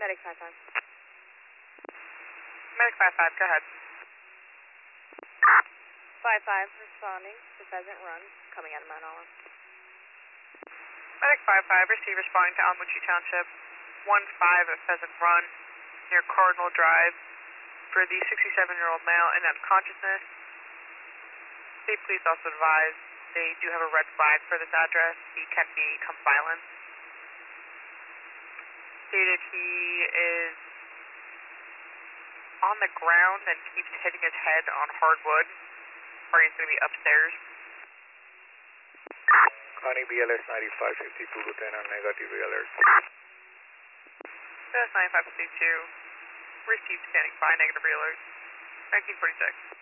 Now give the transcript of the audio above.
Medic 5-5. Medic 5-5, go ahead. 5-5, responding to Pheasant Run, coming out of Mount Olive. Medic 5-5, receive responding to Alamucci Township, 1-5 at Pheasant Run, near Cardinal Drive, for the 67-year-old male in unconsciousness. State police also advise they do have a red flag for this address. He can become violent. Stated he is on the ground and keeps hitting his head on hardwood, or he's going to be upstairs. Connie BLS 9552, Lieutenant, negative alert. BLS 9552, received standing by, negative alert, 1946.